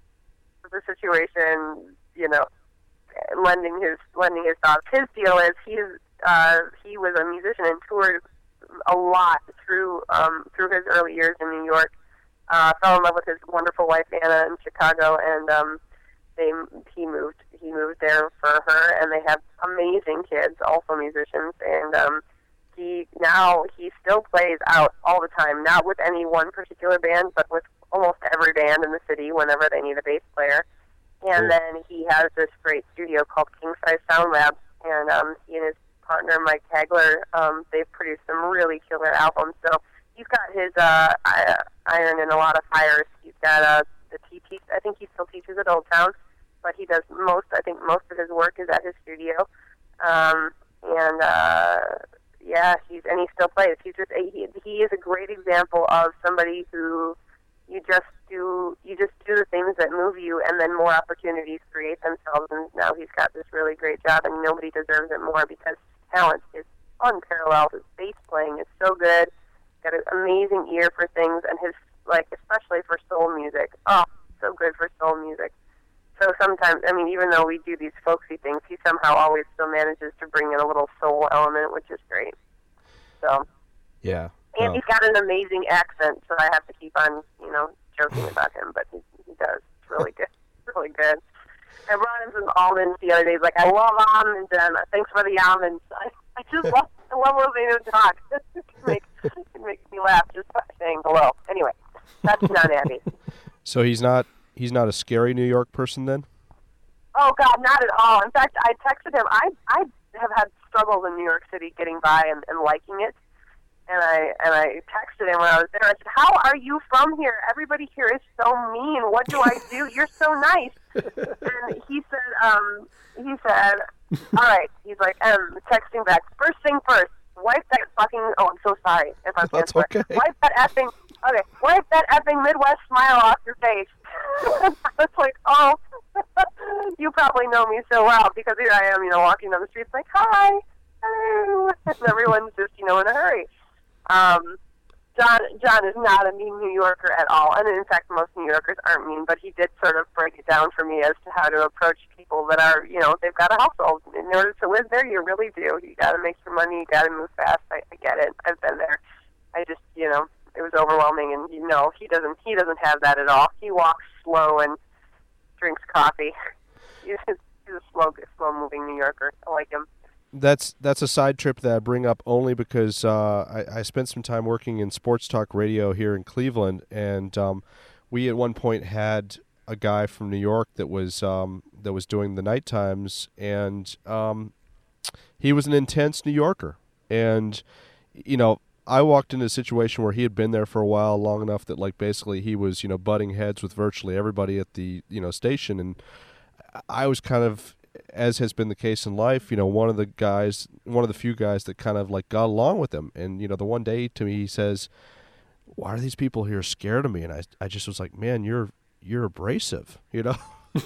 the situation, you know, lending his, lending his thoughts. His deal is he's, uh, he was a musician and toured a lot through, um, through his early years in New York, uh, fell in love with his wonderful wife, Anna, in Chicago, and, um, they, he moved, he moved there for her, and they have amazing kids, also musicians, and, um, he, now, he still plays out all the time, not with any one particular band, but with almost every band in the city whenever they need a bass player. And Cool. then he has this great studio called King Size Sound Lab, and, um, he and his partner, Mike Hagler, um, they've produced some really killer albums, so he's got his, uh, iron in a lot of fires. He's got, uh, the T T, I think he still teaches at Old Town, but he does most, I think most of his work is at his studio. Um, and, uh, yeah, he's, and he still plays. He's just, a, he, he is a great example of somebody who you just do, you just do the things that move you, and then more opportunities create themselves, and now he's got this really great job, and nobody deserves it more because his talent is unparalleled. His bass playing is so good. He's got an amazing ear for things, and his, like, especially for soul music. Oh, so good for soul music. So sometimes, I mean, even though we do these folksy things, he somehow always still manages to bring in a little soul element, which is great. So, Yeah. and no. he's got an amazing accent, so I have to keep on, you know, joking about him, but he, he does. It's really good. It's really good. I brought him some almonds the other day. He's like, I love almonds, and thanks for the almonds. I, I just love, I love listening to him talk. it, makes, it makes me laugh just by saying hello. Anyway, that's John Abbey. So he's not he's not a scary New York person then? Oh, God, not at all. In fact, I texted him. I I have had struggles in New York City getting by and, and liking it. And I and I texted him when I was there. I said, how are you from here? Everybody here is so mean. What do I do? You're so nice. And he said, um, he said, all right. He's like, um, texting back. First thing first, wipe that fucking, oh, I'm so sorry if I'm That's swear. okay. Wipe that effing, Okay, wipe that effing Midwest smile off your face. It's like, oh, you probably know me so well because here I am, you know, walking down the streets like, hi, hello, and everyone's just, you know, in a hurry. Um, John, John is not a mean New Yorker at all, and in fact, most New Yorkers aren't mean, but he did sort of break it down for me as to how to approach people that are, you know, they've got a household. In order to live there, you really do. You got to make some money, you got to move fast. I, I get it. I've been there. I just, you know, it was overwhelming, and you know, he doesn't, he doesn't have that at all. He walks slow and drinks coffee. He's, he's a slow, slow-moving New Yorker. I like him. That's that's a side trip that I bring up only because uh, I, I spent some time working in sports talk radio here in Cleveland, and um, we at one point had a guy from New York that was um, that was doing the night times, and um, he was an intense New Yorker. And you know, I walked into a situation where he had been there for a while, long enough that like basically he was you know butting heads with virtually everybody at the you know station, and I was kind of, as has been the case in life, you know, one of the guys, one of the few guys that kind of like got along with him. And, you know, the one day to me, he says, why are these people here scared of me? And I, I just was like, man, you're, you're abrasive, you know?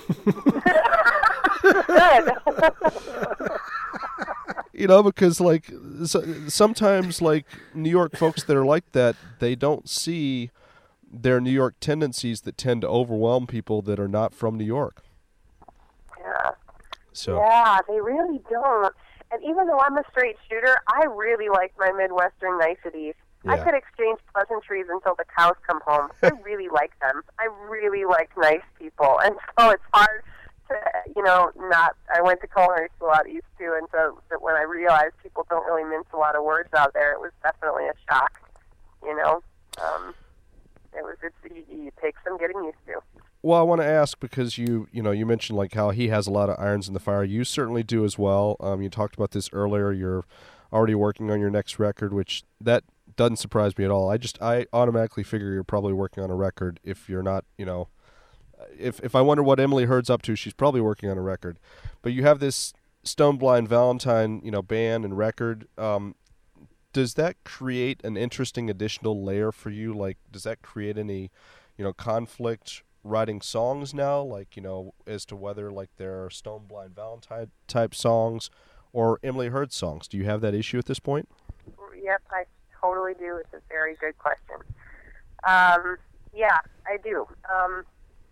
You know, because like so, sometimes like New York folks that are like that, they don't see their New York tendencies that tend to overwhelm people that are not from New York. Yeah. So. Yeah, they really don't. And even though I'm a straight shooter, I really like my Midwestern niceties. Yeah. I could exchange pleasantries until the cows come home. I really like them. I really like nice people. And so it's hard to, you know, not... I went to culinary school out east, too, and so that when I realized people don't really mince a lot of words out there, it was definitely a shock, you know. Um, it was, it's, it takes some getting used to. Well, I want to ask because you, you know, you mentioned like how he has a lot of irons in the fire. You certainly do as well. Um, you talked about this earlier. You're already working on your next record, which that doesn't surprise me at all. I just, I automatically figure you're probably working on a record. If you're not, you know, if if I wonder what Emily Hurd's up to, she's probably working on a record. But you have this Stone Blind Valentine, you know, band and record. Um, does that create an interesting additional layer for you? Like, does that create any, you know, conflict writing songs now, like, you know, as to whether like there are Stone Blind Valentine type songs or Emily Hurd songs? Do you have that issue at this point? Yep, I totally do. It's a very good question. Um, yeah, I do. Um,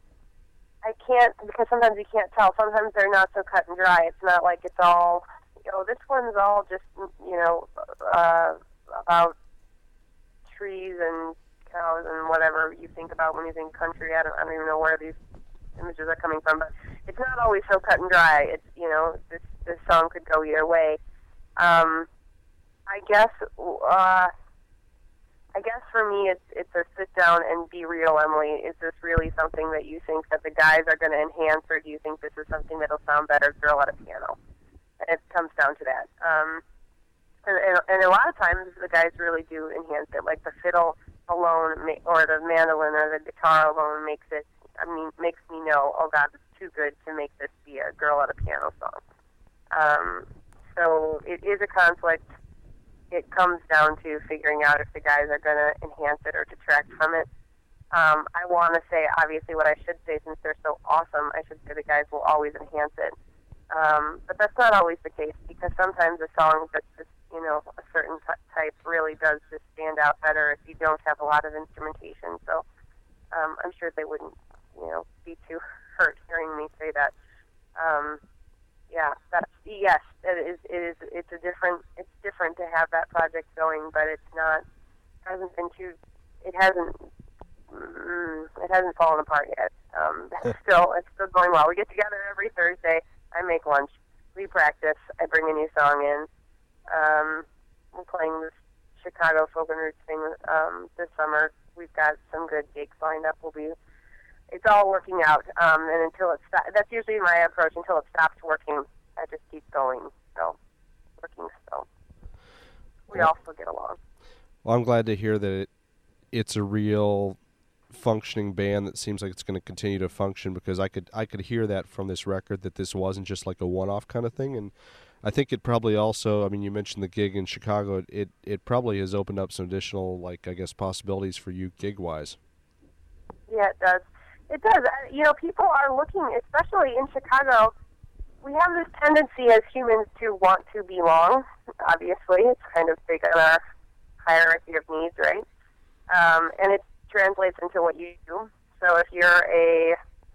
I can't, because sometimes you can't tell. Sometimes they're not so cut and dry. It's not like it's all, you know, this one's all just, you know, uh, about trees and cows and whatever you think about when you think country. I don't, I don't even know where these images are coming from, but it's not always so cut and dry. It's, you know, this this song could go either way. Um, I guess, uh, I guess for me, it's it's a sit down and be real, Emily. Is this really something that you think that the guys are going to enhance, or do you think this is something that'll sound better girl at a piano? And it comes down to that. Um, and, and, and a lot of times the guys really do enhance it, like the fiddle alone, or the mandolin or the guitar alone makes it, I mean, makes me know, oh God, it's too good to make this be a girl at a piano song. Um, so it is a conflict. It comes down to figuring out if the guys are going to enhance it or detract from it. Um, I want to say, obviously, what I should say, since they're so awesome, I should say the guys will always enhance it. Um, but that's not always the case, because sometimes a song that's just, you know, a certain t- type really does just stand out better if you don't have a lot of instrumentation. So um, I'm sure they wouldn't, you know, be too hurt hearing me say that. Um, yeah, that's, yes, it is, it is, it's a different, it's different to have that project going, but it's not, hasn't been too, it hasn't, mm, it hasn't fallen apart yet. Um, it's still, it's still going well. We get together every Thursday. I make lunch. We practice. I bring a new song in. Um, we're playing this Chicago Folk and Roots thing um, this summer. We've got some good gigs lined up. We'll be. It's all working out, um, and until it stops, that's usually my approach. Until it stops working, I just keep going. So, working still. We all still get along. Well, I'm glad to hear that it, it's a real functioning band that seems like it's going to continue to function, because I could I could hear that from this record, that this wasn't just like a one-off kind of thing. And I think it probably also, I mean, you mentioned the gig in Chicago. It it probably has opened up some additional, like, I guess, possibilities for you gig-wise. Yeah, it does. It does. Uh, You know, people are looking, especially in Chicago, we have this tendency as humans to want to belong. Obviously, it's kind of big on our hierarchy of needs, right? Um, and it translates into what you do. So if you're a,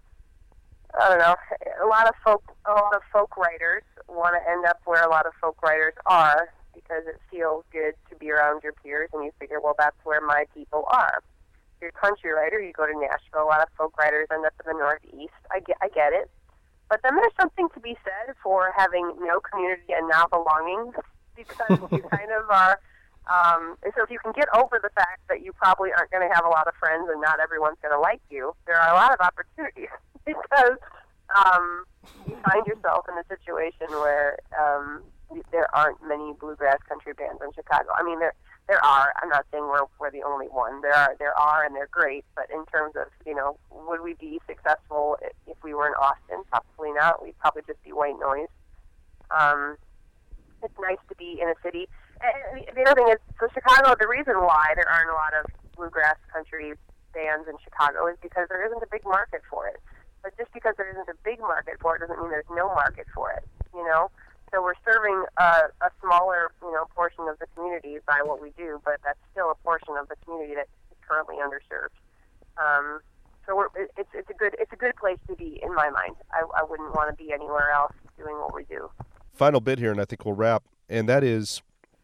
I don't know, a lot of folk, a lot of folk writers want to end up where a lot of folk writers are because it feels good to be around your peers, and you figure, well, that's where my people are. If you're a country writer, you go to Nashville. A lot of folk writers end up in the Northeast. I get, I get it. But then there's something to be said for having no community and not belonging, because you kind of are. Um, so if you can get over the fact that you probably aren't going to have a lot of friends and not everyone's going to like you, there are a lot of opportunities because um, you find yourself in a situation where um, there aren't many bluegrass country bands in Chicago. I mean, there there are. I'm not saying we're we're the only one. There are there are, and they're great. But in terms of, you know, would we be successful if we were in Austin? Probably not. We'd probably just be white noise. Um, it's nice to be in a city. And the other thing is, so Chicago, the reason why there aren't a lot of bluegrass country bands in Chicago is because there isn't a big market for it. But just because there isn't a big market for it doesn't mean there's no market for it, you know? So we're serving a, a smaller, you know, portion of the community by what we do, but that's still a portion of the community that is currently underserved. Um, so we're, it's it's a good it's a good place to be in my mind. I, I wouldn't want to be anywhere else doing what we do. Final bit here, and I think we'll wrap, and that is,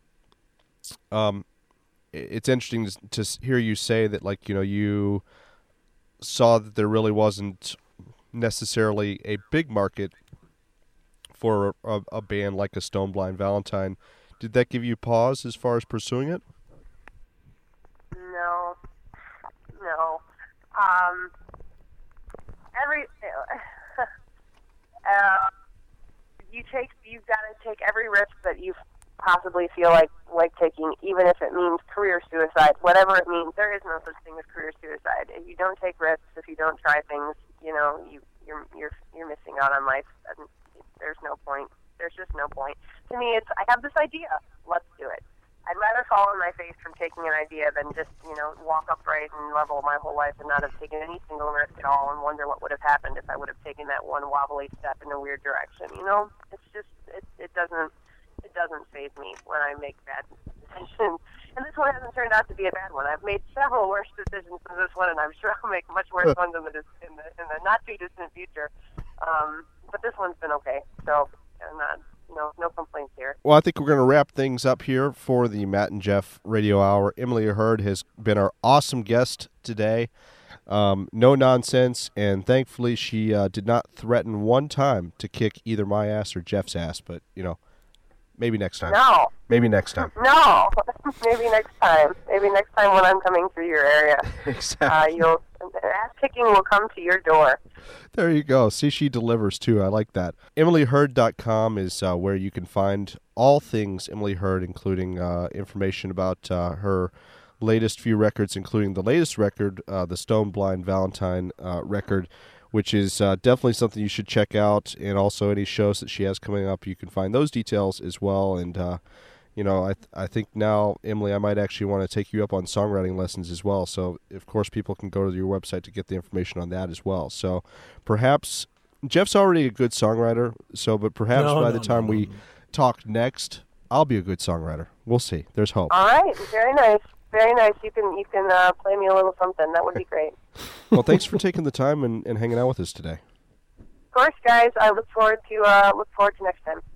um, it's interesting to, to hear you say that, like, you know, you saw that there really wasn't necessarily a big market for a, a band like a Stone Blind Valentine. Did that give you pause as far as pursuing it? No, no. Um, every uh, you take, you've got to take every risk that you possibly feel like like taking, even if it means career suicide. Whatever it means, there is no such thing as career suicide. If you don't take risks, if you don't try things, you know, you you're you're you're missing out on life. And there's no point. There's just no point. To me, it's, I have this idea. Let's do it. I'd rather fall on my face from taking an idea than just, you know, walk upright and level my whole life and not have taken any single risk at all and wonder what would have happened if I would have taken that one wobbly step in a weird direction. You know, it's just, it, it doesn't, it doesn't faze me when I make bad decisions. And this one hasn't turned out to be a bad one. I've made several worse decisions than this one, and I'm sure I'll make much worse ones in the in the, in the not too distant future. Um, but this one's been okay, so I'm not, no, no complaints here. Well, I think we're going to wrap things up here for the Matt and Jeff Radio Hour. Emily Hurd has been our awesome guest today. Um, no nonsense, and thankfully she uh, did not threaten one time to kick either my ass or Jeff's ass, but, you know, maybe next time. No. Maybe next time. No. Maybe next time. Maybe next time when I'm coming through your area. Exactly. Uh, you'll, ass kicking will come to your door. There you go. See, she delivers, too. I like that. Emily Hurd dot com is uh, where you can find all things Emily Hurd, including uh, information about uh, her latest few records, including the latest record, uh, the Stone Blind Valentine uh, record, which is uh, definitely something you should check out, and also any shows that she has coming up. You can find those details as well. And, uh, you know, I th- I think now, Emily, I might actually want to take you up on songwriting lessons as well. So, of course, people can go to your website to get the information on that as well. So perhaps Jeff's already a good songwriter, so but perhaps no, by no, the time no, we no. talk next, I'll be a good songwriter. We'll see. There's hope. All right. Very nice. Very nice. You can you can uh, play me a little something. That would be great. Well, thanks for taking the time and, and hanging out with us today. Of course, guys. I look forward to uh, look forward to next time.